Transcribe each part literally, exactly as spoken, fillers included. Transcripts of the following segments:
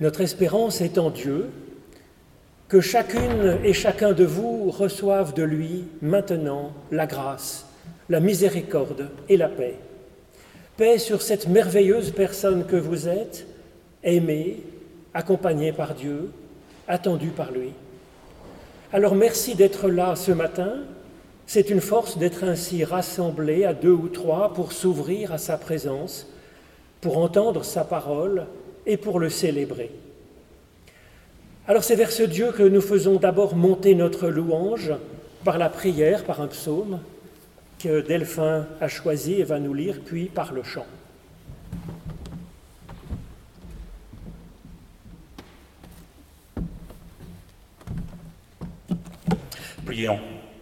Notre espérance est en Dieu, que chacune et chacun de vous reçoive de lui maintenant la grâce, la miséricorde et la paix. Paix sur cette merveilleuse personne que vous êtes, aimée, accompagnée par Dieu, attendue par lui. Alors merci d'être là ce matin. C'est une force d'être ainsi rassemblés à deux ou trois pour s'ouvrir à sa présence, pour entendre sa parole et pour le célébrer. Alors c'est vers ce Dieu que nous faisons d'abord monter notre louange par la prière, par un psaume que Delphin a choisi et va nous lire, puis par le chant. Prions.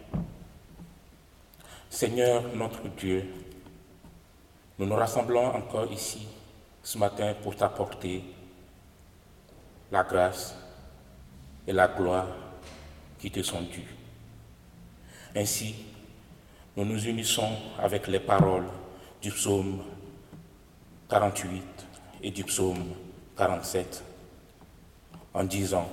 Seigneur notre Dieu, nous nous rassemblons encore ici ce matin pour t'apporter la grâce et la gloire qui te sont dues. Ainsi, nous nous unissons avec les paroles du psaume quarante-huit et du psaume quarante-sept en disant: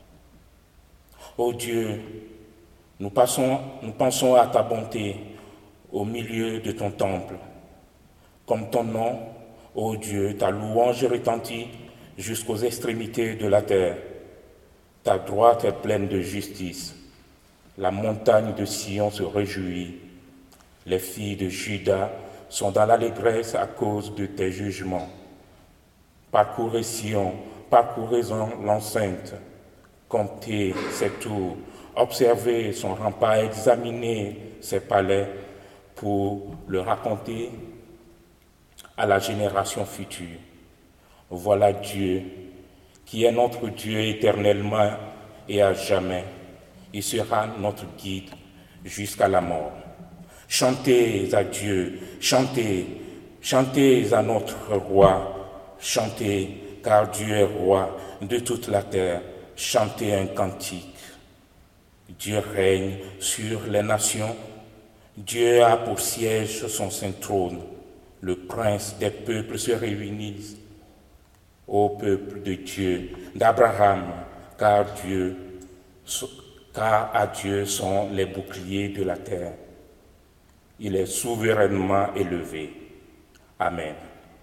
Ô Dieu, nous, passons, nous pensons à ta bonté au milieu de ton temple. Comme ton nom, ô Dieu, ta louange retentit jusqu'aux extrémités de la terre. Ta droite est pleine de justice. La montagne de Sion se réjouit. Les filles de Juda sont dans l'allégresse à cause de tes jugements. Parcourez Sion, parcourez-en l'enceinte. Comptez ses tours, observez son rempart, examinez ses palais pour le raconter à la génération future. Voilà Dieu, qui est notre Dieu éternellement et à jamais. Il sera notre guide jusqu'à la mort. Chantez à Dieu, chantez, chantez à notre roi, chantez, car Dieu est roi de toute la terre, chantez un cantique. Dieu règne sur les nations, Dieu a pour siège son saint trône, le prince des peuples se réunit. Ô peuple de Dieu, d'Abraham, car Dieu, car à Dieu sont les boucliers de la terre. Il est souverainement élevé. Amen.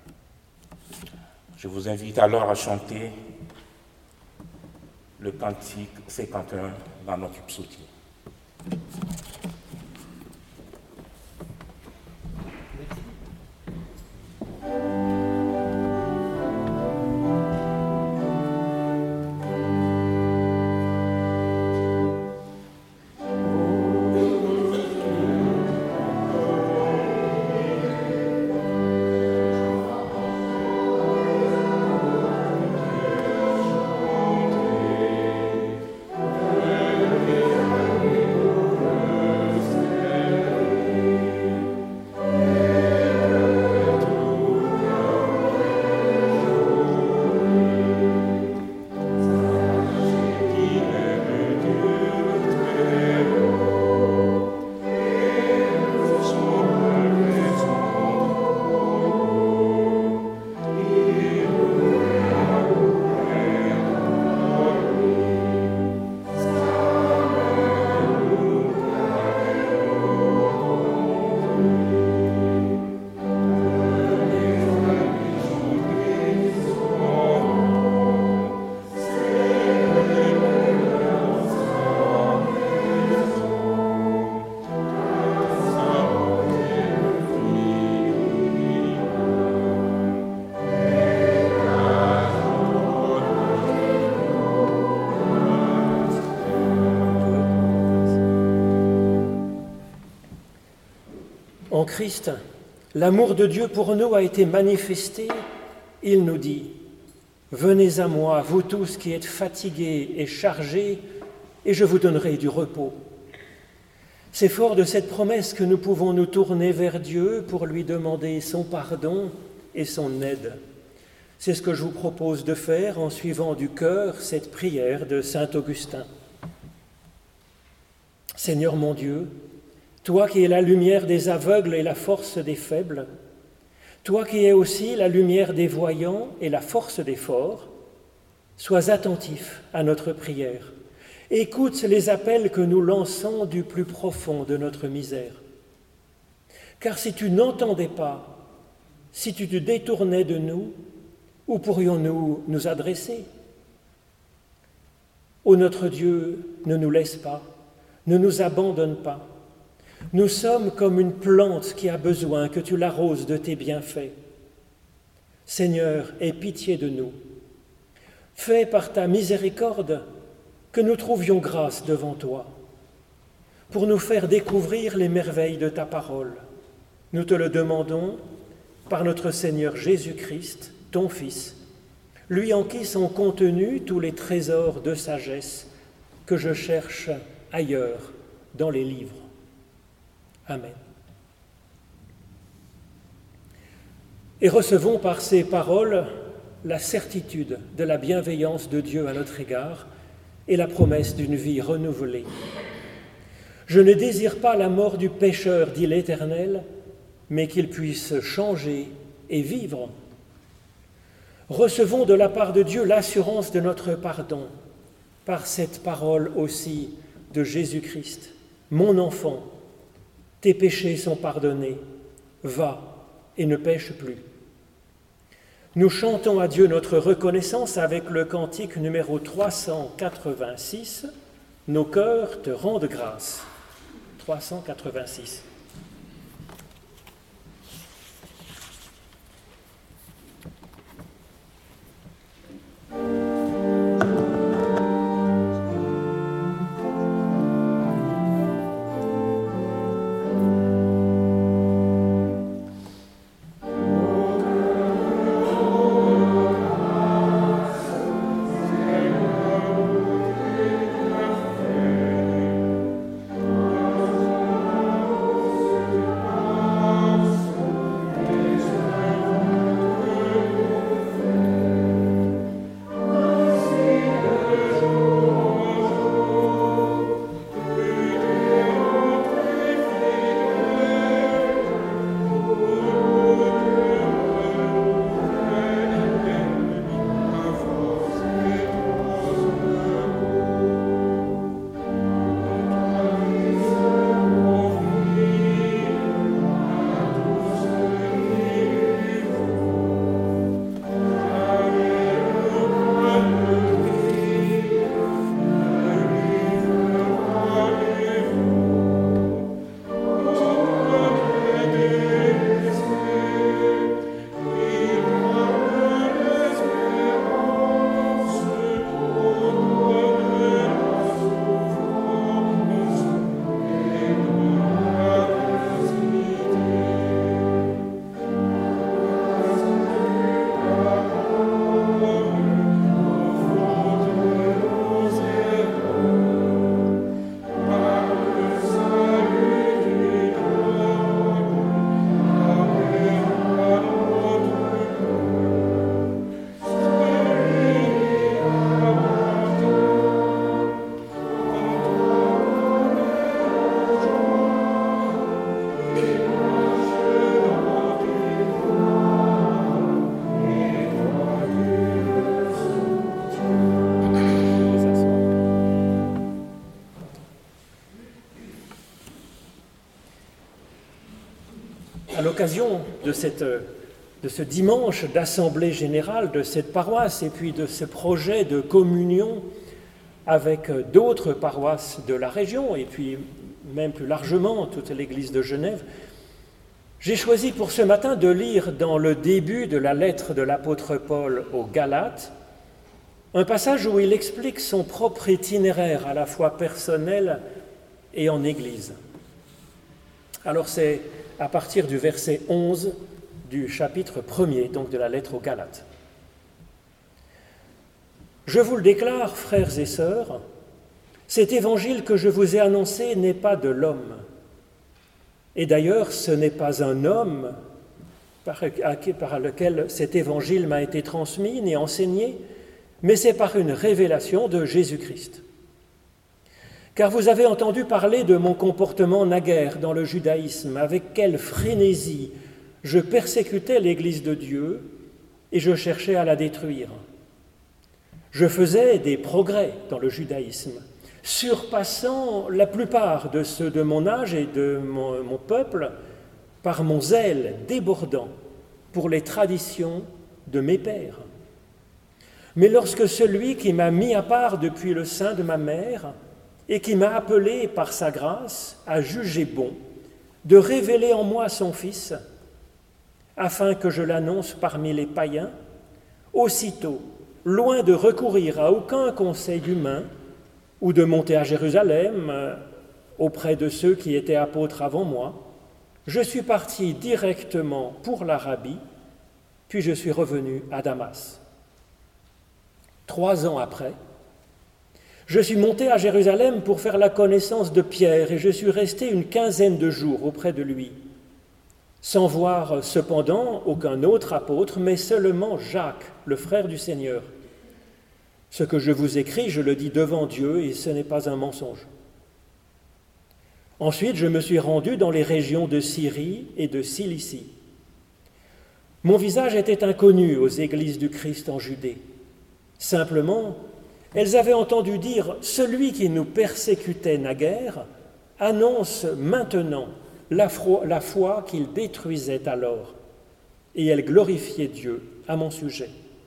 Je vous invite alors à chanter le cantique cinquante et un dans notre psautier. En Christ, l'amour de Dieu pour nous a été manifesté. Il nous dit: « Venez à moi, vous tous qui êtes fatigués et chargés, et je vous donnerai du repos. » C'est fort de cette promesse que nous pouvons nous tourner vers Dieu pour lui demander son pardon et son aide. C'est ce que je vous propose de faire en suivant du cœur cette prière de saint Augustin. Seigneur mon Dieu, toi qui es la lumière des aveugles et la force des faibles, toi qui es aussi la lumière des voyants et la force des forts, Sois attentif à notre prière. Écoute les appels que nous lançons du plus profond de notre misère. Car si tu n'entendais pas, si tu te détournais de nous, où pourrions-nous nous adresser ? Ô notre Dieu, ne nous laisse pas, ne nous abandonne pas. Nous sommes comme une plante qui a besoin que tu l'arroses de tes bienfaits. Seigneur, aie pitié de nous. Fais par ta miséricorde que nous trouvions grâce devant toi, pour nous faire découvrir les merveilles de ta parole. Nous te le demandons par notre Seigneur Jésus-Christ, ton Fils, lui en qui sont contenus tous les trésors de sagesse que je cherche ailleurs dans les livres. Amen. Et recevons par ces paroles la certitude de la bienveillance de Dieu à notre égard et la promesse d'une vie renouvelée. Je ne désire pas la mort du pécheur, dit l'Éternel, mais qu'il puisse changer et vivre. Recevons de la part de Dieu l'assurance de notre pardon par cette parole aussi de Jésus-Christ. Mon enfant, tes péchés sont pardonnés, va et ne pêche plus. Nous chantons à Dieu notre reconnaissance avec le cantique numéro trois cent quatre-vingt-six. Nos cœurs te rendent grâce. trois cent quatre-vingt-six. À l'occasion de, cette, de ce dimanche d'assemblée générale de cette paroisse et puis de ce projet de communion avec d'autres paroisses de la région et puis même plus largement toute l'Église de Genève, j'ai choisi pour ce matin de lire dans le début de la lettre de l'apôtre Paul aux Galates un passage où il explique son propre itinéraire à la fois personnel et en Église. Alors c'est à partir du verset onze du chapitre premier, donc de la lettre aux Galates. « Je vous le déclare, frères et sœurs, cet évangile que je vous ai annoncé n'est pas de l'homme. Et d'ailleurs, ce n'est pas un homme par, par lequel cet évangile m'a été transmis ni enseigné, mais c'est par une révélation de Jésus-Christ. Car vous avez entendu parler de mon comportement naguère dans le judaïsme, avec quelle frénésie je persécutais l'Église de Dieu et je cherchais à la détruire. Je faisais des progrès dans le judaïsme, surpassant la plupart de ceux de mon âge et de mon, mon peuple par mon zèle débordant pour les traditions de mes pères. Mais lorsque celui qui m'a mis à part depuis le sein de ma mère et qui m'a appelé par sa grâce a jugé bon de révéler en moi son Fils, afin que je l'annonce parmi les païens, aussitôt, loin de recourir à aucun conseil humain ou de monter à Jérusalem auprès de ceux qui étaient apôtres avant moi, je suis parti directement pour l'Arabie, puis je suis revenu à Damas. Trois ans après, je suis monté à Jérusalem pour faire la connaissance de Pierre et je suis resté une quinzaine de jours auprès de lui, sans voir cependant aucun autre apôtre, mais seulement Jacques, le frère du Seigneur. Ce que je vous écris, je le dis devant Dieu et ce n'est pas un mensonge. Ensuite, je me suis rendu dans les régions de Syrie et de Cilicie. Mon visage était inconnu aux églises du Christ en Judée. Simplement, elles avaient entendu dire « Celui qui nous persécutait naguère annonce maintenant la foi, la foi qu'il détruisait alors, et elles glorifiaient Dieu à mon sujet. »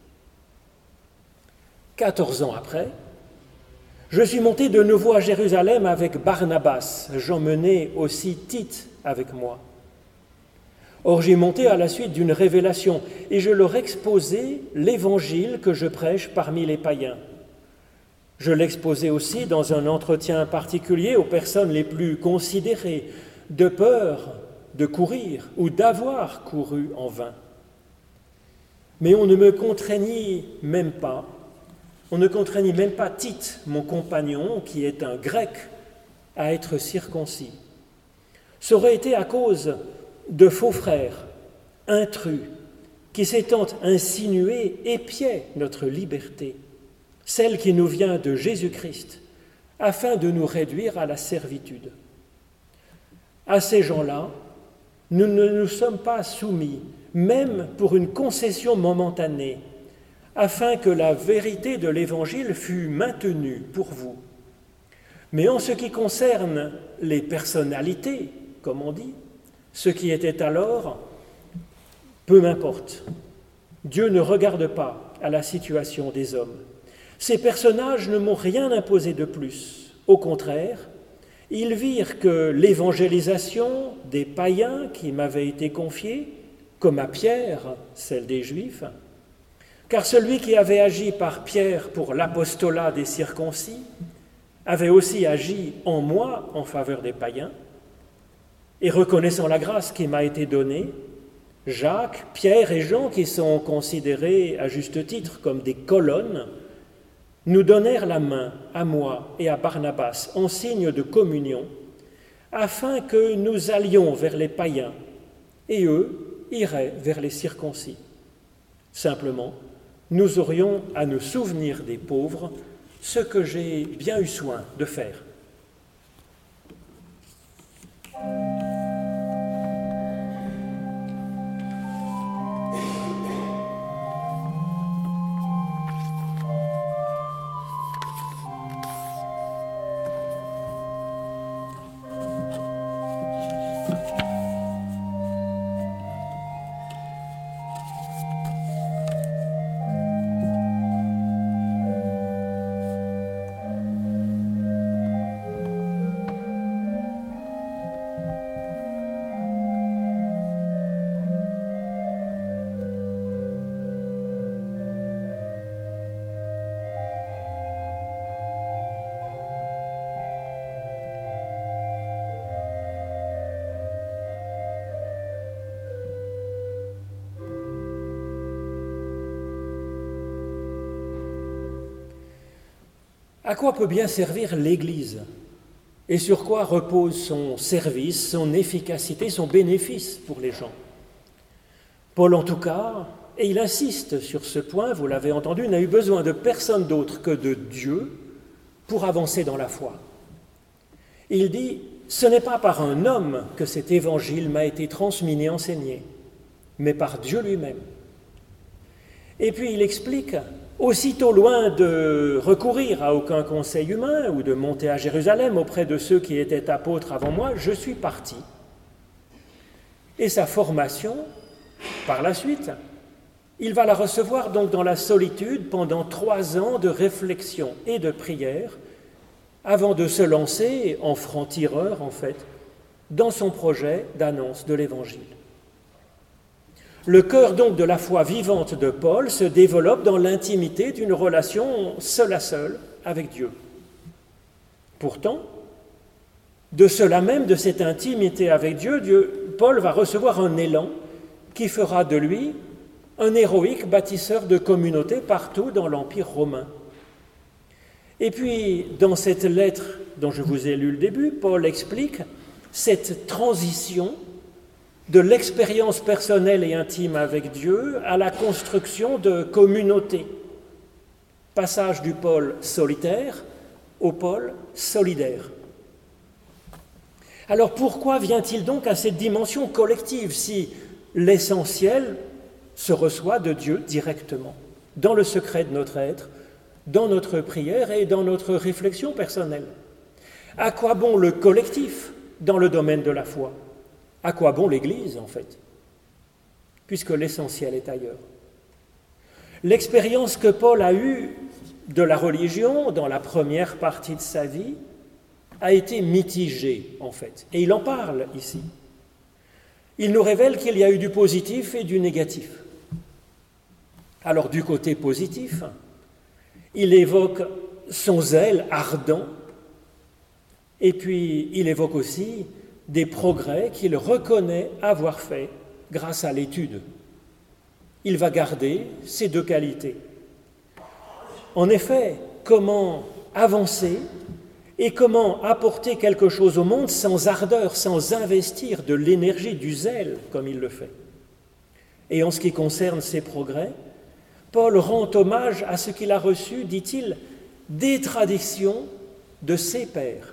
Quatorze ans après, je suis monté de nouveau à Jérusalem avec Barnabas. J'emmenais aussi Tite avec moi. Or, j'y montais à la suite d'une révélation et je leur exposais l'évangile que je prêche parmi les païens. Je l'exposais aussi dans un entretien particulier aux personnes les plus considérées, de peur de courir ou d'avoir couru en vain. Mais on ne me contraignit même pas, on ne contraignit même pas Tite, mon compagnon, qui est un grec, à être circoncis. Ça aurait été à cause de faux frères, intrus, qui s'étant insinués épiaient notre liberté, celle qui nous vient de Jésus-Christ, afin de nous réduire à la servitude. À ces gens-là, nous ne nous sommes pas soumis, même pour une concession momentanée, afin que la vérité de l'Évangile fût maintenue pour vous. Mais en ce qui concerne les personnalités, comme on dit, ce qui était alors, peu m'importe. Dieu ne regarde pas à la situation des hommes. Ces personnages ne m'ont rien imposé de plus. Au contraire, ils virent que l'évangélisation des païens qui m'avait été confiée, comme à Pierre, celle des Juifs, car celui qui avait agi par Pierre pour l'apostolat des circoncis avait aussi agi en moi en faveur des païens, et reconnaissant la grâce qui m'a été donnée, Jacques, Pierre et Jean, qui sont considérés à juste titre comme des colonnes, nous donnèrent la main à moi et à Barnabas en signe de communion, afin que nous allions vers les païens, et eux iraient vers les circoncis. Simplement, nous aurions à nous souvenir des pauvres, ce que j'ai bien eu soin de faire. À quoi peut bien servir l'Église et sur quoi repose son service, son efficacité, son bénéfice pour les gens? Paul, en tout cas, et il insiste sur ce point, vous l'avez entendu, n'a eu besoin de personne d'autre que de Dieu pour avancer dans la foi. Il dit « Ce n'est pas par un homme que cet évangile m'a été transmis et enseigné, mais par Dieu lui-même. » Et puis il explique « Aussitôt, loin de recourir à aucun conseil humain ou de monter à Jérusalem auprès de ceux qui étaient apôtres avant moi, je suis parti. Et sa formation, par la suite, il va la recevoir donc dans la solitude pendant trois ans de réflexion et de prière, avant de se lancer en franc-tireur, en fait, dans son projet d'annonce de l'Évangile. Le cœur donc de la foi vivante de Paul se développe dans l'intimité d'une relation seul à seul avec Dieu. Pourtant, de cela même, de cette intimité avec Dieu, Dieu, Paul va recevoir un élan qui fera de lui un héroïque bâtisseur de communautés partout dans l'Empire romain. Et puis, dans cette lettre dont je vous ai lu le début, Paul explique cette transition de l'expérience personnelle et intime avec Dieu à la construction de communautés. Passage du pôle solitaire au pôle solidaire. Alors pourquoi vient-il donc à cette dimension collective si l'essentiel se reçoit de Dieu directement, dans le secret de notre être, dans notre prière et dans notre réflexion personnelle? À quoi bon le collectif dans le domaine de la foi? À quoi bon l'Église, en fait, puisque l'essentiel est ailleurs? L'expérience que Paul a eue de la religion dans la première partie de sa vie a été mitigée, en fait, et il en parle ici. Il nous révèle qu'il y a eu du positif et du négatif. Alors, du côté positif, il évoque son zèle ardent, et puis il évoque aussi des progrès qu'il reconnaît avoir faits grâce à l'étude. Il va garder ces deux qualités. En effet, comment avancer et comment apporter quelque chose au monde sans ardeur, sans investir de l'énergie, du zèle, comme il le fait. Et en ce qui concerne ces progrès, Paul rend hommage à ce qu'il a reçu, dit-il, des traditions de ses pères.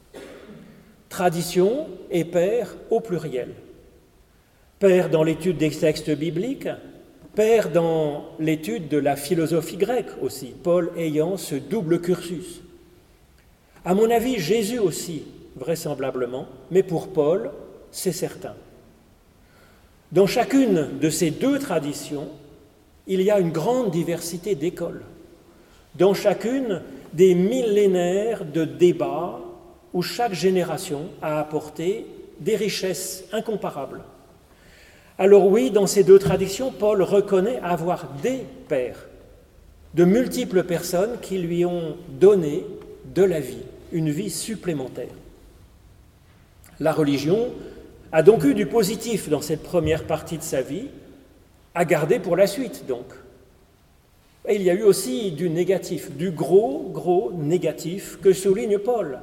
Tradition et père au pluriel. Père dans l'étude des textes bibliques, père dans l'étude de la philosophie grecque aussi, Paul ayant ce double cursus. À mon avis, Jésus aussi, vraisemblablement, mais pour Paul, c'est certain. Dans chacune de ces deux traditions, il y a une grande diversité d'écoles. Dans chacune, des millénaires de débats où chaque génération a apporté des richesses incomparables. Alors oui, dans ces deux traditions, Paul reconnaît avoir des pères, de multiples personnes qui lui ont donné de la vie, une vie supplémentaire. La religion a donc eu du positif dans cette première partie de sa vie, à garder pour la suite donc. Et il y a eu aussi du négatif, du gros, gros négatif que souligne Paul.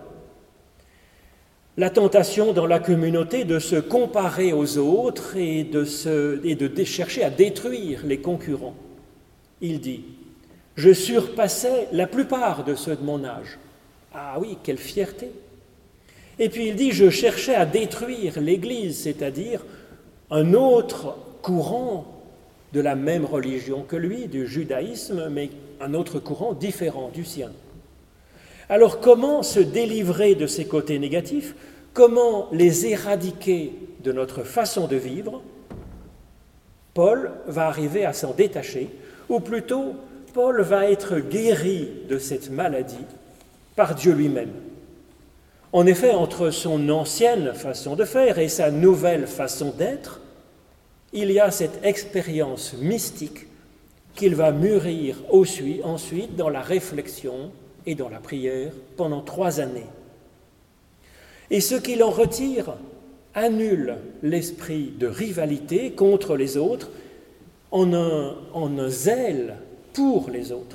La tentation dans la communauté de se comparer aux autres et de, se, et de chercher à détruire les concurrents. Il dit « Je surpassais la plupart de ceux de mon âge. » Ah oui, quelle fierté! Et puis il dit « Je cherchais à détruire l'Église, c'est-à-dire un autre courant de la même religion que lui, du judaïsme, mais un autre courant différent du sien. » Alors comment se délivrer de ces côtés négatifs? Comment les éradiquer de notre façon de vivre? Paul va arriver à s'en détacher, ou plutôt, Paul va être guéri de cette maladie par Dieu lui-même. En effet, entre son ancienne façon de faire et sa nouvelle façon d'être, il y a cette expérience mystique qu'il va mûrir ensuite dans la réflexion et dans la prière pendant trois années. Et ce qu'il en retire annule l'esprit de rivalité contre les autres en un, en un zèle pour les autres.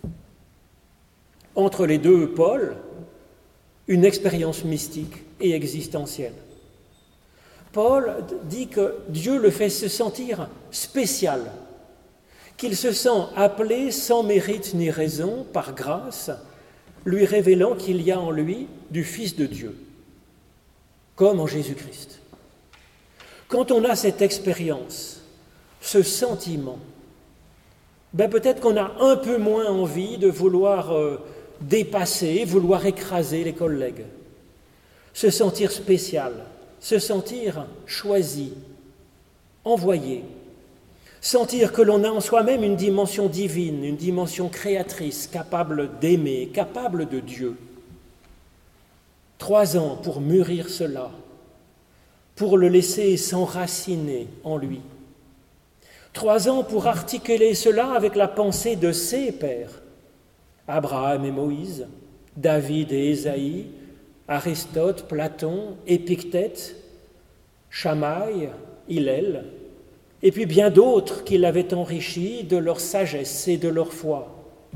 Entre les deux pôles, une expérience mystique et existentielle. Paul dit que Dieu le fait se sentir spécial, qu'il se sent appelé sans mérite ni raison, par grâce, lui révélant qu'il y a en lui du Fils de Dieu, comme en Jésus-Christ. Quand on a cette expérience, ce sentiment ben peut-être qu'on a un peu moins envie de vouloir euh, dépasser, vouloir écraser les collègues. Se sentir spécial, se sentir choisi, envoyé. Sentir que l'on a en soi-même une dimension divine, une dimension créatrice, capable d'aimer, capable de Dieu. Trois ans pour mûrir cela, pour le laisser s'enraciner en lui. Trois ans pour articuler cela avec la pensée de ses pères, Abraham et Moïse, David et Ésaïe, Aristote, Platon, Épictète, Chamaï, Hillel, et puis bien d'autres qui l'avaient enrichi de leur sagesse et de leur foi.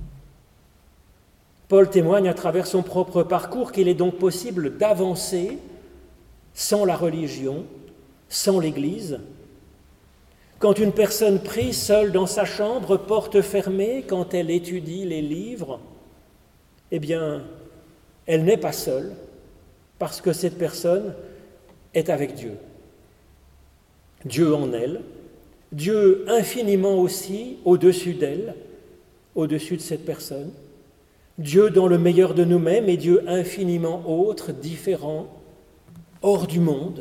Paul témoigne à travers son propre parcours qu'il est donc possible d'avancer sans la religion, sans l'Église. Quand une personne prie seule dans sa chambre, porte fermée, quand elle étudie les livres, eh bien, elle n'est pas seule, parce que cette personne est avec Dieu. Dieu en elle, Dieu infiniment aussi au-dessus d'elle, au-dessus de cette personne, Dieu dans le meilleur de nous-mêmes et Dieu infiniment autre, différent, hors du monde.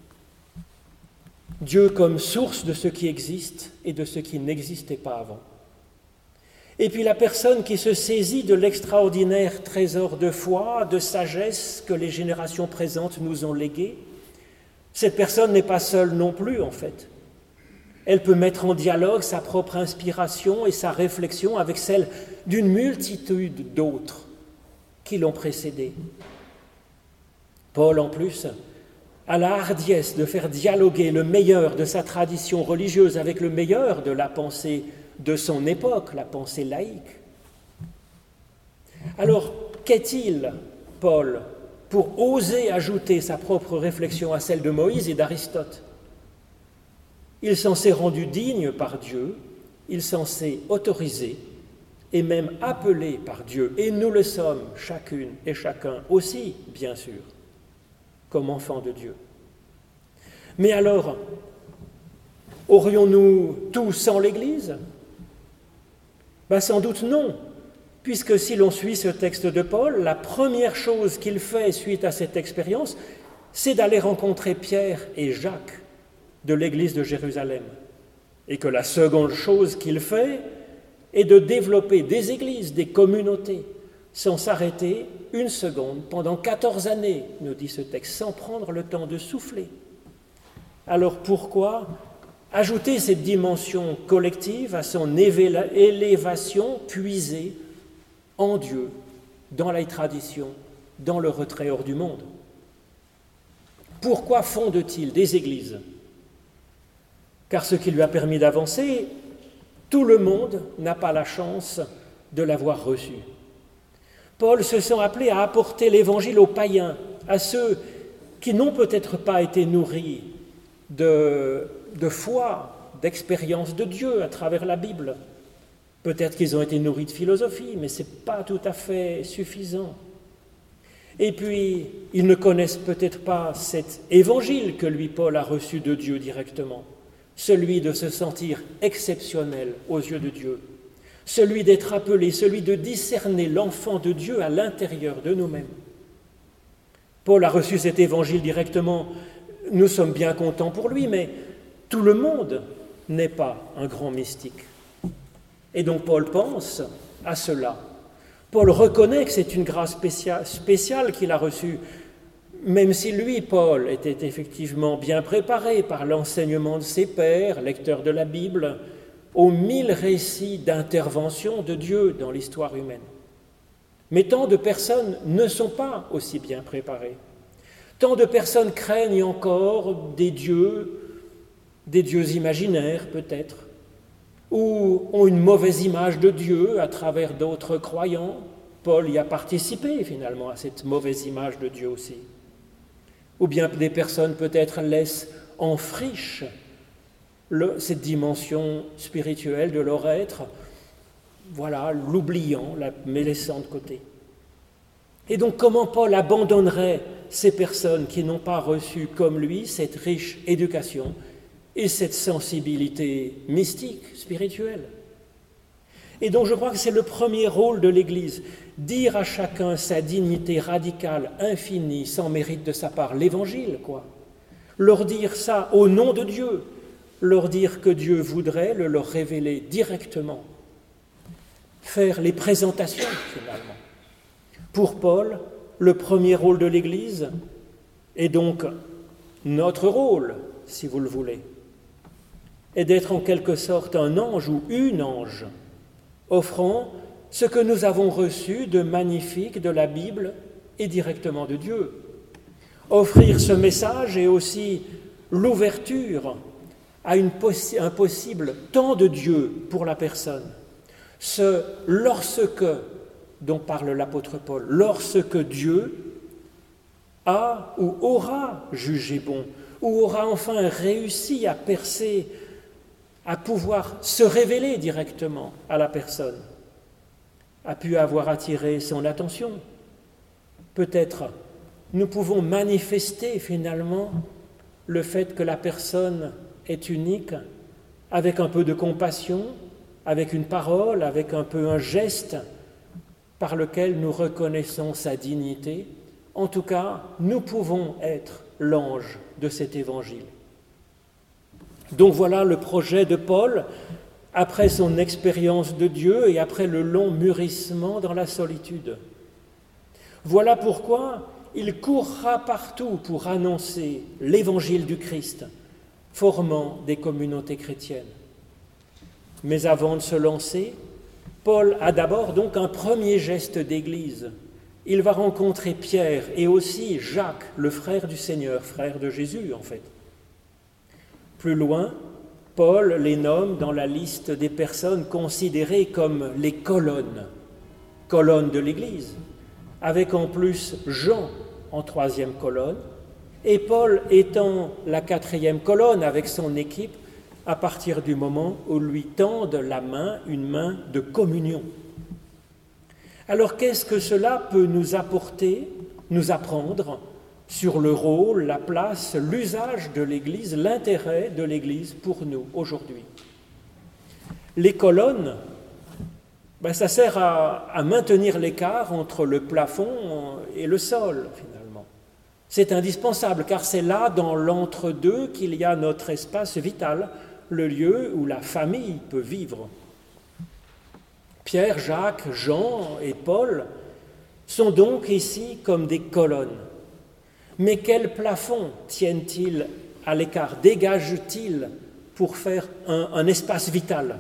Dieu comme source de ce qui existe et de ce qui n'existait pas avant. Et puis la personne qui se saisit de l'extraordinaire trésor de foi, de sagesse que les générations présentes nous ont légué, cette personne n'est pas seule non plus en fait. Elle peut mettre en dialogue sa propre inspiration et sa réflexion avec celle d'une multitude d'autres qui l'ont précédée. Paul, en plus, a la hardiesse de faire dialoguer le meilleur de sa tradition religieuse avec le meilleur de la pensée de son époque, la pensée laïque. Alors, qu'est-il, Paul, pour oser ajouter sa propre réflexion à celle de Moïse et d'Aristote ? Il s'en s'est rendu digne par Dieu, il s'en s'est autorisé et même appelé par Dieu. Et nous le sommes, chacune et chacun aussi, bien sûr, comme enfants de Dieu. Mais alors, aurions-nous tout sans l'Église ? Ben sans doute non, puisque si l'on suit ce texte de Paul, la première chose qu'il fait suite à cette expérience, c'est d'aller rencontrer Pierre et Jacques de l'église de Jérusalem. Et que la seconde chose qu'il fait est de développer des églises, des communautés, sans s'arrêter une seconde, pendant quatorze années, nous dit ce texte, sans prendre le temps de souffler. Alors pourquoi ajouter cette dimension collective à son élévation puisée en Dieu, dans la tradition, dans le retrait hors du monde ? Pourquoi fonde-t-il des églises ? Car ce qui lui a permis d'avancer, tout le monde n'a pas la chance de l'avoir reçu. Paul se sent appelé à apporter l'évangile aux païens, à ceux qui n'ont peut-être pas été nourris de, de foi, d'expérience de Dieu à travers la Bible. Peut-être qu'ils ont été nourris de philosophie, mais ce n'est pas tout à fait suffisant. Et puis, ils ne connaissent peut-être pas cet évangile que lui, Paul, a reçu de Dieu directement. Celui de se sentir exceptionnel aux yeux de Dieu, celui d'être appelé, celui de discerner l'enfant de Dieu à l'intérieur de nous-mêmes. Paul a reçu cet évangile directement, nous sommes bien contents pour lui, mais tout le monde n'est pas un grand mystique. Et donc Paul pense à cela. Paul reconnaît que c'est une grâce spéciale, spéciale qu'il a reçue, même si lui, Paul, était effectivement bien préparé par l'enseignement de ses pairs, lecteur de la Bible, aux mille récits d'intervention de Dieu dans l'histoire humaine. Mais tant de personnes ne sont pas aussi bien préparées. Tant de personnes craignent encore des dieux, des dieux imaginaires peut-être, ou ont une mauvaise image de Dieu à travers d'autres croyants. Paul y a participé finalement à cette mauvaise image de Dieu aussi. Ou bien des personnes peut-être laissent en friche le, cette dimension spirituelle de leur être, voilà, l'oubliant, la laissant de côté. Et donc comment Paul abandonnerait ces personnes qui n'ont pas reçu comme lui cette riche éducation et cette sensibilité mystique, spirituelle ? Et donc je crois que c'est le premier rôle de l'Église, dire à chacun sa dignité radicale, infinie, sans mérite de sa part, l'Évangile, quoi. Leur dire ça au nom de Dieu, leur dire que Dieu voudrait le leur révéler directement, faire les présentations finalement. Pour Paul, le premier rôle de l'Église est donc notre rôle, si vous le voulez, est d'être en quelque sorte un ange ou une ange, offrant ce que nous avons reçu de magnifique de la Bible et directement de Dieu. Offrir ce message est aussi l'ouverture à une possi- un possible temps de Dieu pour la personne. Ce lorsque, dont parle l'apôtre Paul, lorsque Dieu a ou aura jugé bon, ou aura enfin réussi à percer, à pouvoir se révéler directement à la personne, a pu avoir attiré son attention. Peut-être nous pouvons manifester finalement le fait que la personne est unique avec un peu de compassion, avec une parole, avec un peu un geste par lequel nous reconnaissons sa dignité. En tout cas, nous pouvons être l'ange de cet évangile. Donc voilà le projet de Paul, après son expérience de Dieu et après le long mûrissement dans la solitude. Voilà pourquoi il courra partout pour annoncer l'évangile du Christ, formant des communautés chrétiennes. Mais avant de se lancer, Paul a d'abord donc un premier geste d'église. Il va rencontrer Pierre et aussi Jacques, le frère du Seigneur, frère de Jésus en fait. Plus loin, Paul les nomme dans la liste des personnes considérées comme les colonnes, colonnes de l'Église, avec en plus Jean en troisième colonne, et Paul étant la quatrième colonne avec son équipe à partir du moment où lui tendent la main, une main de communion. Alors qu'est-ce que cela peut nous apporter, nous apprendre sur le rôle, la place, l'usage de l'Église, l'intérêt de l'Église pour nous aujourd'hui? Les colonnes, ben ça sert à, à maintenir l'écart entre le plafond et le sol, finalement. C'est indispensable, car c'est là, dans l'entre-deux, qu'il y a notre espace vital, le lieu où la famille peut vivre. Pierre, Jacques, Jean et Paul sont donc ici comme des colonnes. Mais quel plafond tiennent-ils à l'écart, dégagent-ils pour faire un, un espace vital?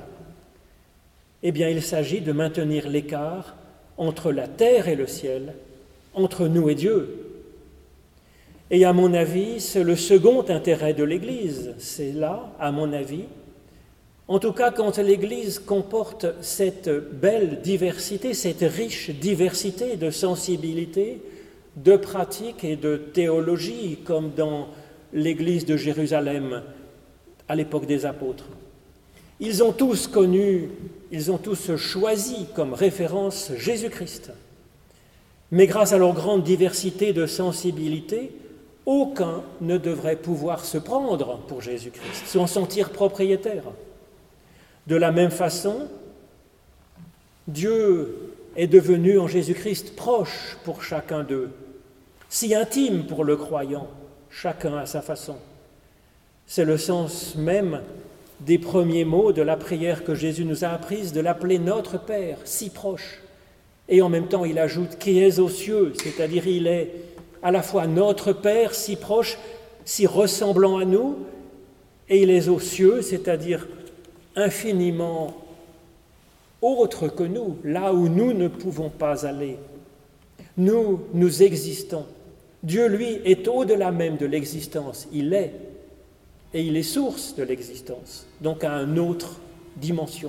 Eh bien, il s'agit de maintenir l'écart entre la terre et le ciel, entre nous et Dieu. Et à mon avis, c'est le second intérêt de l'Église. C'est là, à mon avis, en tout cas quand l'Église comporte cette belle diversité, cette riche diversité de sensibilités, de pratiques et de théologie, comme dans l'Église de Jérusalem à l'époque des apôtres. Ils ont tous connu, ils ont tous choisi comme référence Jésus-Christ. Mais grâce à leur grande diversité de sensibilités, aucun ne devrait pouvoir se prendre pour Jésus-Christ, s'en sentir propriétaire. De la même façon, Dieu est devenu en Jésus-Christ proche pour chacun d'eux, si intime pour le croyant, chacun à sa façon. C'est le sens même des premiers mots de la prière que Jésus nous a apprise de l'appeler notre Père, si proche. Et en même temps, il ajoute « qui est aux cieux », c'est-à-dire il est à la fois notre Père, si proche, si ressemblant à nous, et il est aux cieux, c'est-à-dire infiniment autre que nous, là où nous ne pouvons pas aller. Nous, nous existons. Dieu, lui, est au-delà même de l'existence. Il est, et il est source de l'existence, donc à une autre dimension.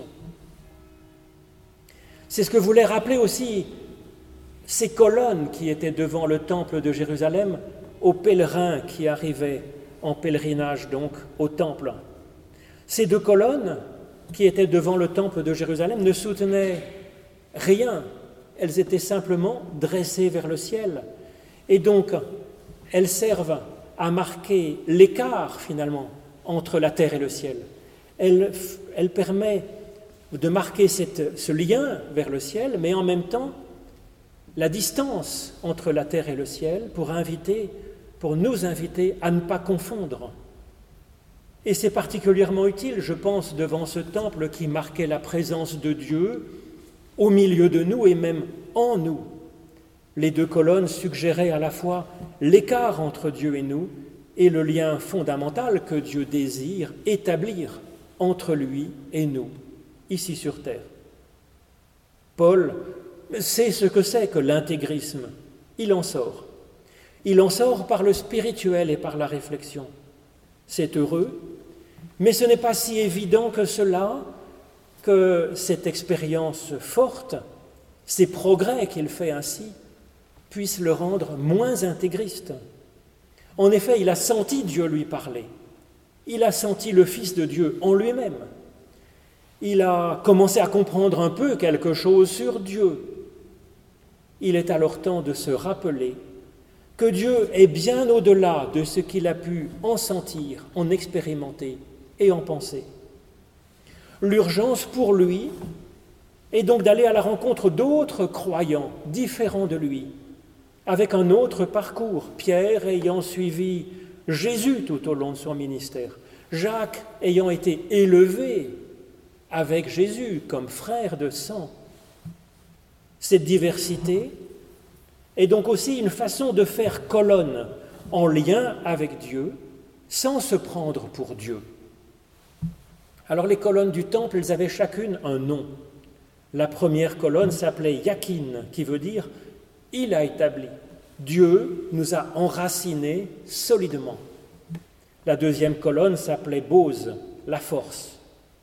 C'est ce que voulait rappeler aussi ces colonnes qui étaient devant le temple de Jérusalem aux pèlerins qui arrivaient en pèlerinage donc au temple. Ces deux colonnes qui étaient devant le temple de Jérusalem ne soutenaient rien, elles étaient simplement dressées vers le ciel. Et donc, elles servent à marquer l'écart finalement entre la terre et le ciel. Elles, elles permettent de marquer cette, ce lien vers le ciel, mais en même temps la distance entre la terre et le ciel pour inviter, pour nous inviter à ne pas confondre. Et c'est particulièrement utile, je pense, devant ce temple qui marquait la présence de Dieu au milieu de nous et même en nous. Les deux colonnes suggéraient à la fois l'écart entre Dieu et nous et le lien fondamental que Dieu désire établir entre lui et nous, ici sur terre. Paul sait ce que c'est que l'intégrisme. Il en sort. Il en sort par le spirituel et par la réflexion. C'est heureux, mais ce n'est pas si évident que cela, que cette expérience forte, ces progrès qu'il fait ainsi, puissent le rendre moins intégriste. En effet, il a senti Dieu lui parler. Il a senti le Fils de Dieu en lui-même. Il a commencé à comprendre un peu quelque chose sur Dieu. Il est alors temps de se rappeler que Dieu est bien au-delà de ce qu'il a pu en sentir, en expérimenter et en penser. L'urgence pour lui est donc d'aller à la rencontre d'autres croyants différents de lui, avec un autre parcours, Pierre ayant suivi Jésus tout au long de son ministère, Jacques ayant été élevé avec Jésus comme frère de sang. Cette diversité est donc aussi une façon de faire colonne en lien avec Dieu, sans se prendre pour Dieu. Alors les colonnes du temple, elles avaient chacune un nom. La première colonne s'appelait Yakin, qui veut dire « il a établi ». Dieu nous a enracinés solidement. La deuxième colonne s'appelait Bose, la force.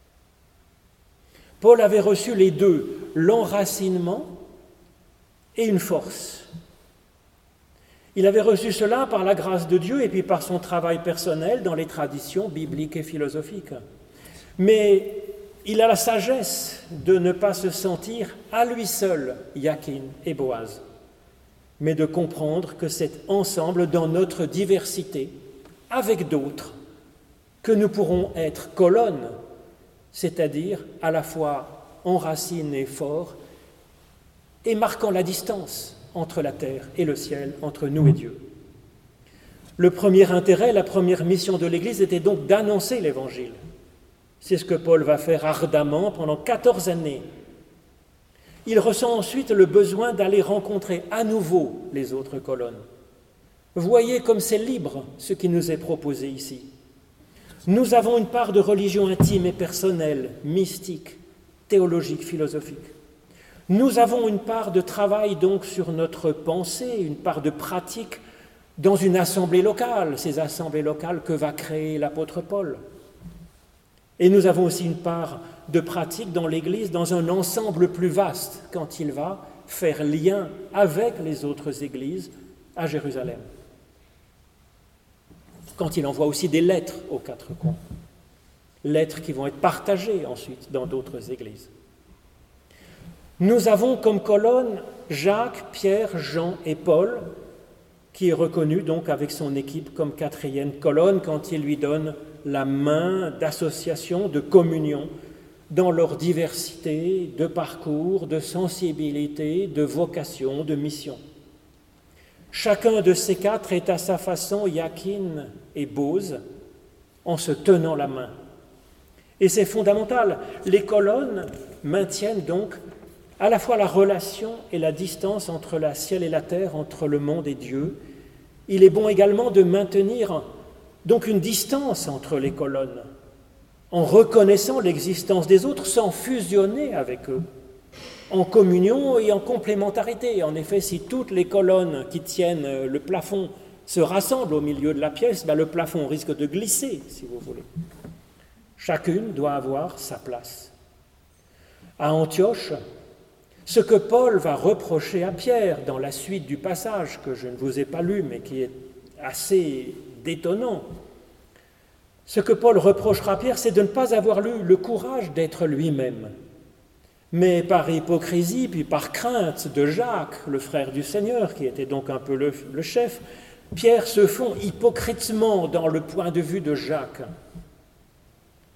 Paul avait reçu les deux, l'enracinement et une force. Il avait reçu cela par la grâce de Dieu et puis par son travail personnel dans les traditions bibliques et philosophiques. Mais il a la sagesse de ne pas se sentir à lui seul, Yakin et Boaz, mais de comprendre que c'est ensemble, dans notre diversité, avec d'autres, que nous pourrons être colonnes, c'est-à-dire à la fois enracinés forts et marquant la distance entre la terre et le ciel, entre nous et Dieu. Le premier intérêt, la première mission de l'Église était donc d'annoncer l'Évangile. C'est ce que Paul va faire ardemment pendant quatorze années. Il ressent ensuite le besoin d'aller rencontrer à nouveau les autres colonnes. Voyez comme c'est libre ce qui nous est proposé ici. Nous avons une part de religion intime et personnelle, mystique, théologique, philosophique. Nous avons une part de travail donc sur notre pensée, une part de pratique dans une assemblée locale, ces assemblées locales que va créer l'apôtre Paul. Et nous avons aussi une part de pratique dans l'Église, dans un ensemble plus vaste, quand il va faire lien avec les autres églises à Jérusalem. Quand il envoie aussi des lettres aux quatre coins, lettres qui vont être partagées ensuite dans d'autres églises. Nous avons comme colonne Jacques, Pierre, Jean et Paul, qui est reconnu donc avec son équipe comme quatrième colonne quand il lui donne la main d'association, de communion dans leur diversité de parcours, de sensibilité, de vocation, de mission. Chacun de ces quatre est à sa façon Yakin et Bose en se tenant la main. Et c'est fondamental. Les colonnes maintiennent donc à la fois la relation et la distance entre le ciel et la terre, entre le monde et Dieu. Il est bon également de maintenir donc une distance entre les colonnes, en reconnaissant l'existence des autres sans fusionner avec eux, en communion et en complémentarité. En effet, si toutes les colonnes qui tiennent le plafond se rassemblent au milieu de la pièce, ben le plafond risque de glisser, si vous voulez. Chacune doit avoir sa place. À Antioche, ce que Paul va reprocher à Pierre dans la suite du passage, que je ne vous ai pas lu, mais qui est assez détonnant, ce que Paul reprochera à Pierre, c'est de ne pas avoir eu le courage d'être lui-même. Mais par hypocrisie, puis par crainte de Jacques, le frère du Seigneur, qui était donc un peu le, le chef, Pierre se fond hypocritement dans le point de vue de Jacques.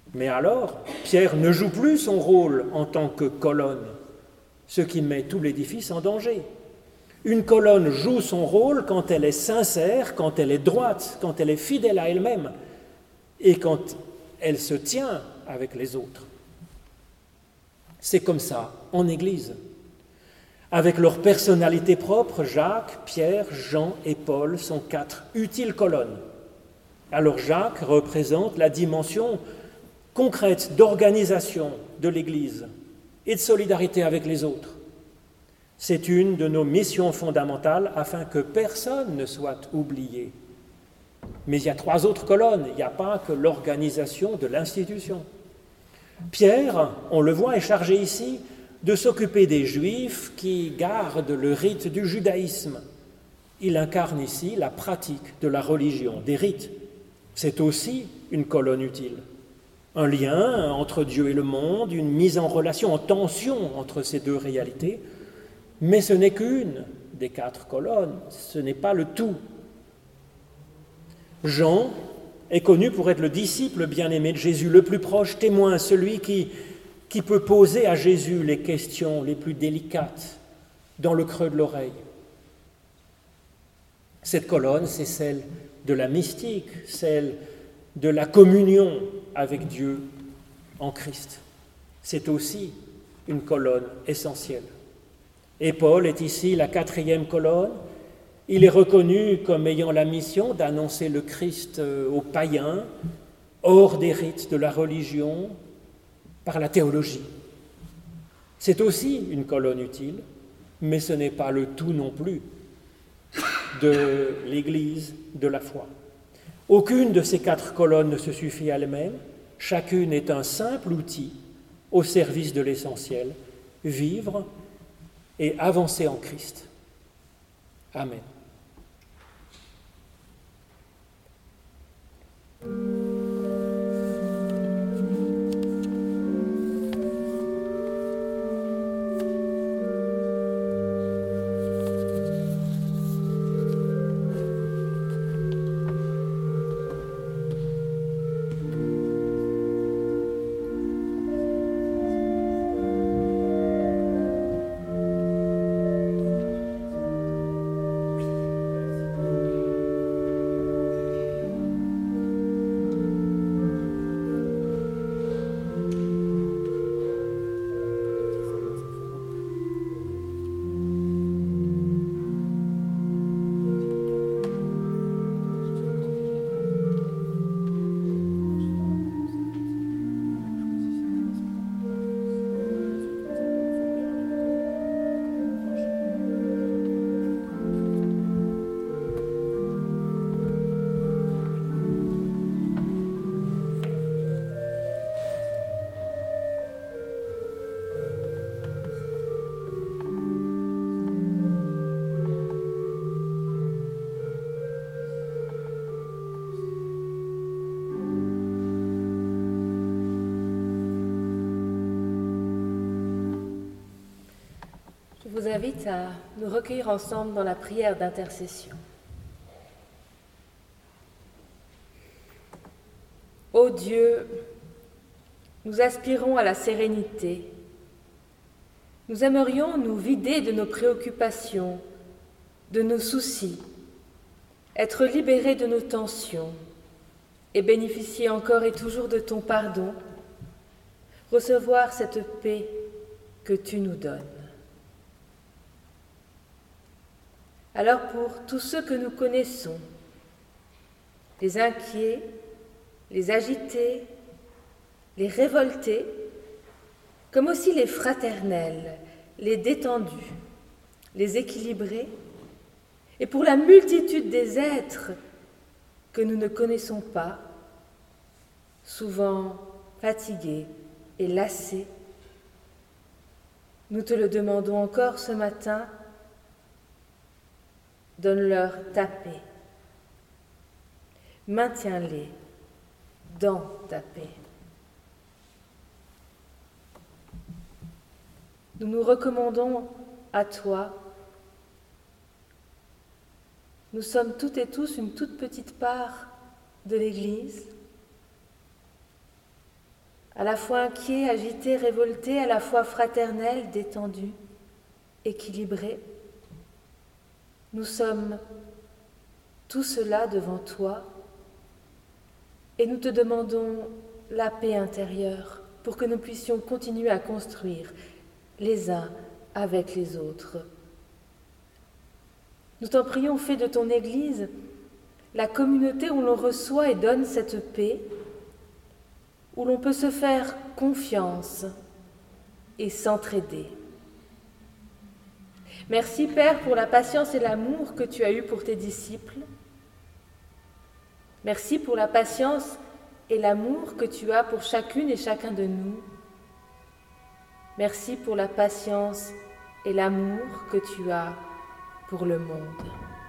Mais alors, Pierre ne joue plus son rôle en tant que colonne, ce qui met tout l'édifice en danger. Une colonne joue son rôle quand elle est sincère, quand elle est droite, quand elle est fidèle à elle-même et quand elle se tient avec les autres. C'est comme ça en Église. Avec leur personnalité propre, Jacques, Pierre, Jean et Paul sont quatre utiles colonnes. Alors Jacques représente la dimension concrète d'organisation de l'Église et de solidarité avec les autres. C'est une de nos missions fondamentales afin que personne ne soit oublié. Mais il y a trois autres colonnes, il n'y a pas que l'organisation de l'institution. Pierre, on le voit, est chargé ici de s'occuper des Juifs qui gardent le rite du judaïsme. Il incarne ici la pratique de la religion, des rites. C'est aussi une colonne utile. Un lien entre Dieu et le monde, une mise en relation, en tension entre ces deux réalités, mais ce n'est qu'une des quatre colonnes, ce n'est pas le tout. Jean est connu pour être le disciple bien-aimé de Jésus, le plus proche témoin, celui qui, qui peut poser à Jésus les questions les plus délicates dans le creux de l'oreille. Cette colonne, c'est celle de la mystique, celle de la communion avec Dieu en Christ. C'est aussi une colonne essentielle. Et Paul est ici la quatrième colonne. Il est reconnu comme ayant la mission d'annoncer le Christ aux païens, hors des rites de la religion, par la théologie. C'est aussi une colonne utile, mais ce n'est pas le tout non plus de l'Église de la foi. Aucune de ces quatre colonnes ne se suffit à elle-même, chacune est un simple outil au service de l'essentiel, vivre et avancer en Christ. Amen. Je vous invite à nous recueillir ensemble dans la prière d'intercession. Ô Dieu, nous aspirons à la sérénité. Nous aimerions nous vider de nos préoccupations, de nos soucis, être libérés de nos tensions et bénéficier encore et toujours de ton pardon, recevoir cette paix que tu nous donnes. Alors pour tous ceux que nous connaissons, les inquiets, les agités, les révoltés, comme aussi les fraternels, les détendus, les équilibrés, et pour la multitude des êtres que nous ne connaissons pas, souvent fatigués et lassés, nous te le demandons encore ce matin. Donne-leur ta paix. Maintiens-les dans ta paix. Nous nous recommandons à toi. Nous sommes toutes et tous une toute petite part de l'Église. à la fois inquiet, agité, révolté, à la fois fraternel, détendu, équilibré. Nous sommes tout cela devant toi et nous te demandons la paix intérieure pour que nous puissions continuer à construire les uns avec les autres. Nous t'en prions, fais de ton Église la communauté où l'on reçoit et donne cette paix, où l'on peut se faire confiance et s'entraider. Merci Père pour la patience et l'amour que tu as eu pour tes disciples. Merci pour la patience et l'amour que tu as pour chacune et chacun de nous. Merci pour la patience et l'amour que tu as pour le monde.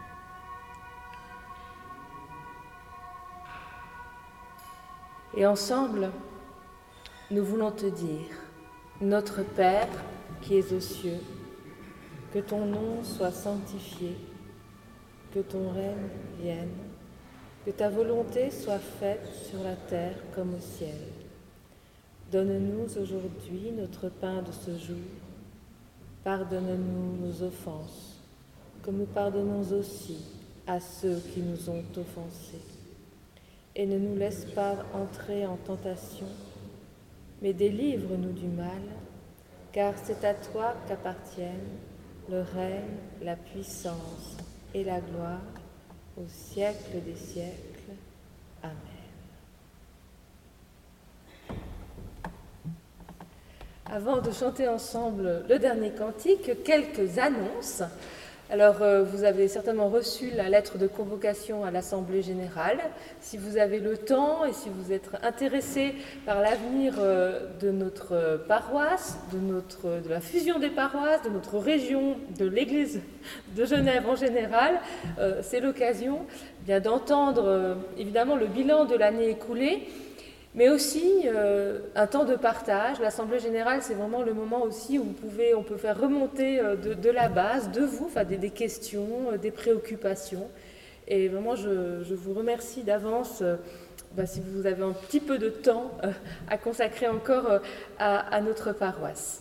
Et ensemble, nous voulons te dire, notre Père qui es aux cieux, que ton nom soit sanctifié, que ton règne vienne, que ta volonté soit faite sur la terre comme au ciel. Donne-nous aujourd'hui notre pain de ce jour. Pardonne-nous nos offenses, comme nous pardonnons aussi à ceux qui nous ont offensés. Et ne nous laisse pas entrer en tentation, mais délivre-nous du mal, car c'est à toi qu'appartiennent le règne, la puissance et la gloire au siècle des siècles. Amen. Avant de chanter ensemble le dernier cantique, quelques annonces. Alors, euh, vous avez certainement reçu la lettre de convocation à l'Assemblée générale. Si vous avez le temps et si vous êtes intéressé par l'avenir euh, de notre paroisse, de, notre, de la fusion des paroisses, de notre région, de l'Église de Genève en général, euh, c'est l'occasion bien d'entendre euh, évidemment le bilan de l'année écoulée, mais aussi euh, un temps de partage. L'Assemblée générale, c'est vraiment le moment aussi où vous pouvez, on peut faire remonter euh, de, de la base, de vous, enfin, des, des questions, euh, des préoccupations. Et vraiment, je, je vous remercie d'avance euh, bah, si vous avez un petit peu de temps euh, à consacrer encore euh, à, à notre paroisse.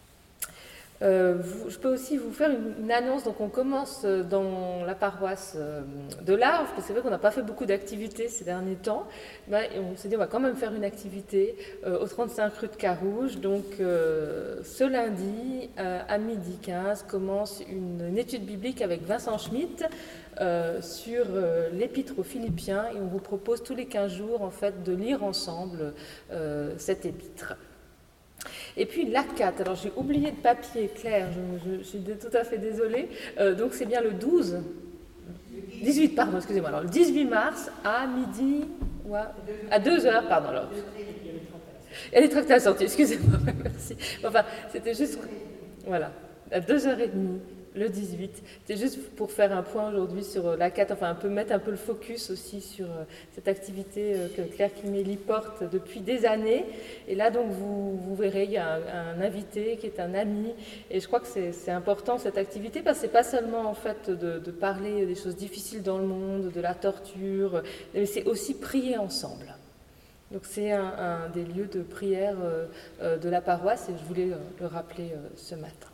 Euh, vous, je peux aussi vous faire une, une annonce. Donc on commence dans la paroisse euh, de l'Arve, parce que c'est vrai qu'on n'a pas fait beaucoup d'activités ces derniers temps. Ben, et on s'est dit on va quand même faire une activité euh, au trente-cinq rue de Carouge. Donc euh, ce lundi euh, à midi quinze commence une, une étude biblique avec Vincent Schmitt euh, sur euh, l'épître aux Philippiens, et on vous propose tous les quinze jours en fait de lire ensemble euh, cette épître. Et puis l'A quatre, alors j'ai oublié de papier, Claire, je, je, je suis tout à fait désolée, euh, donc c'est bien le douze, dix-huit, pardon, excusez-moi, alors le dix-huit mars à midi, ou à, à deux heures, pardon, alors. Il y a les tracts à la sortie, excusez-moi, merci. Enfin, c'était juste, voilà, à deux heures trente, le dix-huit. C'était juste pour faire un point aujourd'hui sur l'A quatre, enfin un peu mettre un peu le focus aussi sur cette activité que Claire Kimély porte depuis des années. Et là donc vous, vous verrez, il y a un, un invité qui est un ami, et je crois que c'est, c'est important cette activité parce que c'est pas seulement en fait de, de parler des choses difficiles dans le monde, de la torture, mais c'est aussi prier ensemble. Donc c'est un, un des lieux de prière euh, de la paroisse, et je voulais le rappeler euh, ce matin.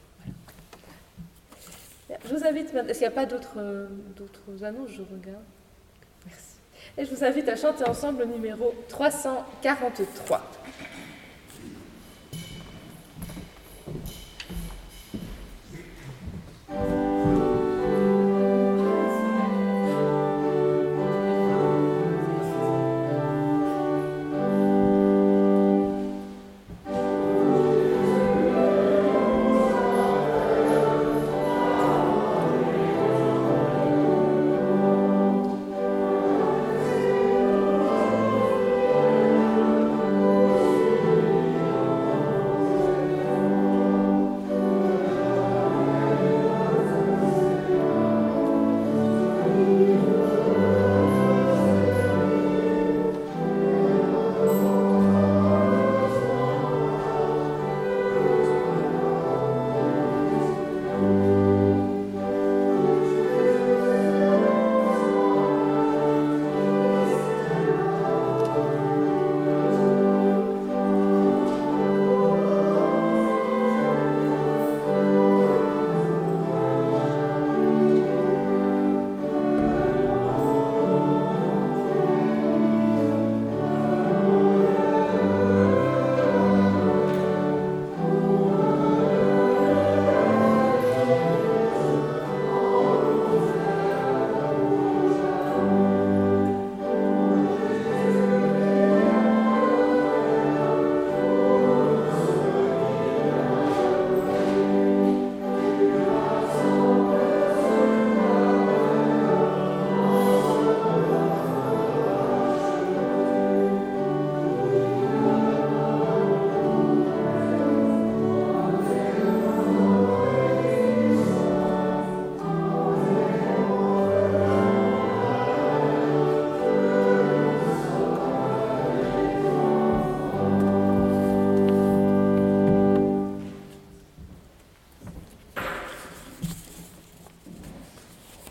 Je vous invite, est-ce qu'il n'y a pas d'autres, euh, d'autres annonces? Je regarde. Merci. Et je vous invite à chanter ensemble le numéro trois cent quarante-trois. Thank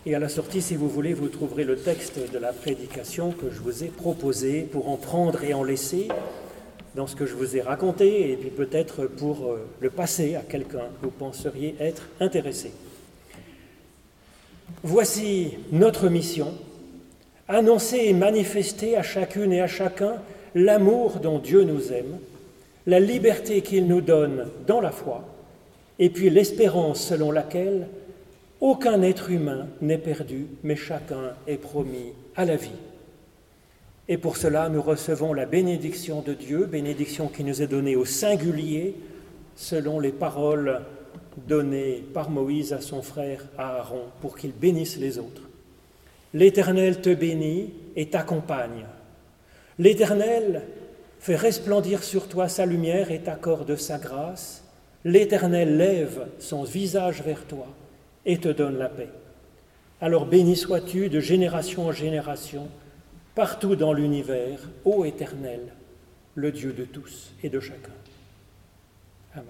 Et à la sortie, si vous voulez, vous trouverez le texte de la prédication que je vous ai proposé pour en prendre et en laisser dans ce que je vous ai raconté, et puis peut-être pour le passer à quelqu'un que vous penseriez être intéressé. Voici notre mission, annoncer et manifester à chacune et à chacun l'amour dont Dieu nous aime, la liberté qu'il nous donne dans la foi, et puis l'espérance selon laquelle aucun être humain n'est perdu, mais chacun est promis à la vie. Et pour cela, nous recevons la bénédiction de Dieu, bénédiction qui nous est donnée au singulier, selon les paroles données par Moïse à son frère Aaron, pour qu'il bénisse les autres. L'Éternel te bénit et t'accompagne. L'Éternel fait resplendir sur toi sa lumière et t'accorde sa grâce. L'Éternel lève son visage vers toi et te donne la paix. Alors béni sois-tu de génération en génération, partout dans l'univers, ô Éternel, le Dieu de tous et de chacun. Amen.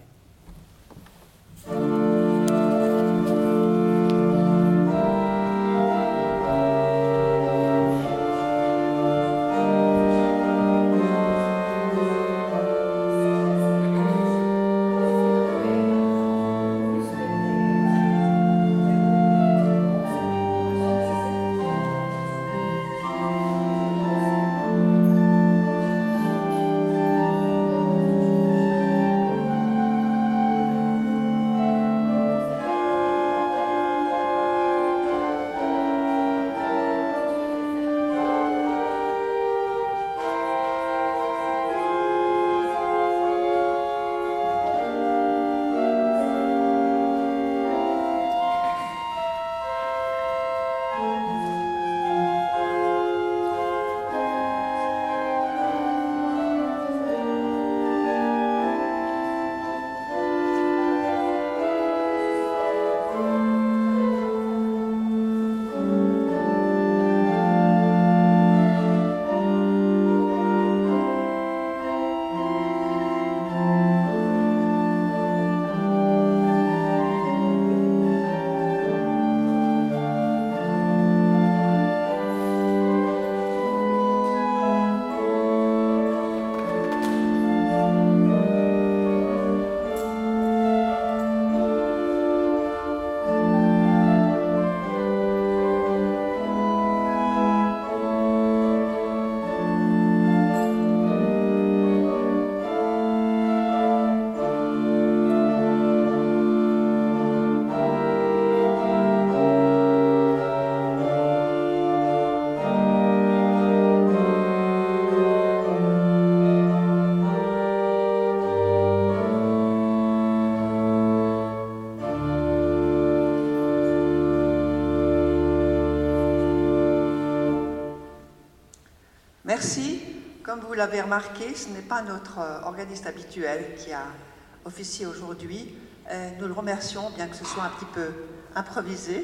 Merci. Comme vous l'avez remarqué, ce n'est pas notre organiste habituel qui a officié aujourd'hui. Nous le remercions, bien que ce soit un petit peu improvisé.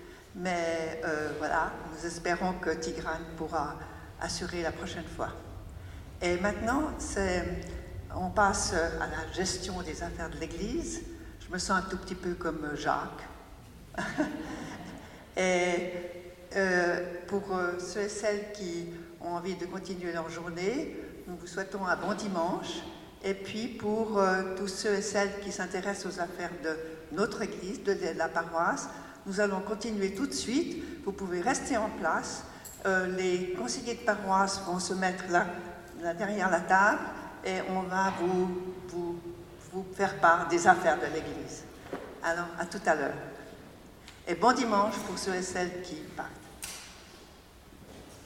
Mais euh, voilà, nous espérons que Tigrane pourra assurer la prochaine fois. Et maintenant, c'est, on passe à la gestion des affaires de l'Église. Je me sens un tout petit peu comme Jacques. Et euh, pour ceux et celles qui ont envie de continuer leur journée, nous vous souhaitons un bon dimanche. Et puis pour euh, tous ceux et celles qui s'intéressent aux affaires de notre Église, de la paroisse, nous allons continuer tout de suite. Vous pouvez rester en place. Euh, les conseillers de paroisse vont se mettre là, là derrière la table et on va vous, vous, vous faire part des affaires de l'Église. Alors, à tout à l'heure. Et bon dimanche pour ceux et celles qui partent.